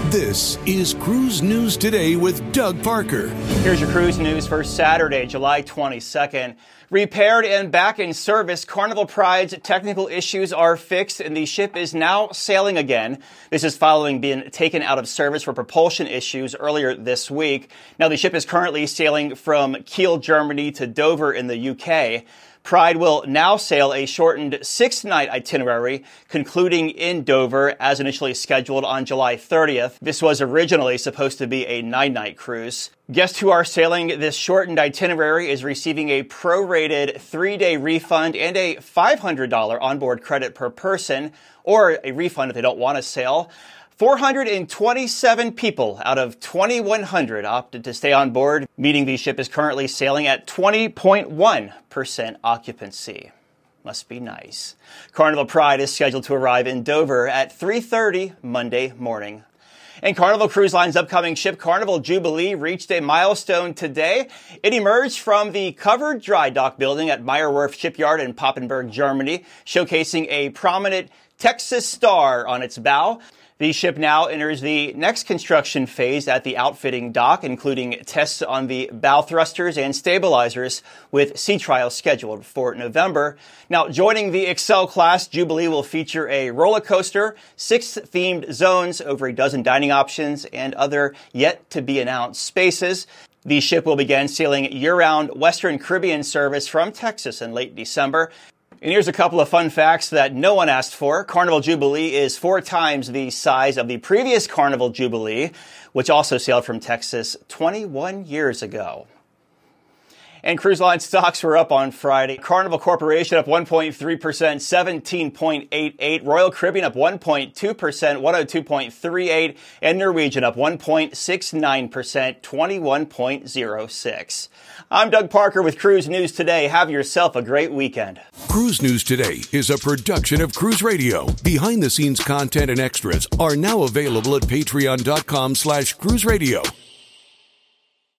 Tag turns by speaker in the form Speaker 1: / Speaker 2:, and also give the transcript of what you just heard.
Speaker 1: This is Cruise News Today with Doug Parker.
Speaker 2: Here's your cruise news for Saturday, July 22nd. Repaired and back in service, Carnival Pride's technical issues are fixed and the ship is now sailing again. This is following being taken out of service for propulsion issues earlier this week. Now, the ship is currently sailing from Kiel, Germany to Dover in the UK. Pride will now sail a shortened 6-night itinerary, concluding in Dover as initially scheduled on July 30th. This was originally supposed to be a 9-night cruise. Guests who are sailing this shortened itinerary is receiving a prorated 3-day refund and a $500 onboard credit per person, or a refund if they don't want to sail. 427 people out of 2,100 opted to stay on board, meaning the ship is currently sailing at 20.1% occupancy. Must be nice. Carnival Pride is scheduled to arrive in Dover at 3:30 Monday morning. And Carnival Cruise Line's upcoming ship, Carnival Jubilee, reached a milestone today. It emerged from the covered dry dock building at Meyer Werft Shipyard in Papenburg, Germany, showcasing a prominent Texas star on its bow. The ship now enters the next construction phase at the outfitting dock, including tests on the bow thrusters and stabilizers, with sea trials scheduled for November. Now, joining the Excel class, Jubilee will feature a roller coaster, 6 themed zones, over a dozen dining options, and other yet-to-be-announced spaces. The ship will begin sailing year-round Western Caribbean service from Texas in late December. And here's a couple of fun facts that no one asked for. Carnival Jubilee is 4 times the size of the previous Carnival Jubilee, which also sailed from Texas 21 years ago. And cruise line stocks were up on Friday. Carnival Corporation up 1.3%, 17.88. Royal Caribbean up 1.2%, 102.38. And Norwegian up 1.69%, 21.06. I'm Doug Parker with Cruise News Today. Have yourself a great weekend.
Speaker 1: Cruise News Today is a production of Cruise Radio. Behind-the-scenes content and extras are now available at patreon.com/cruiseradio.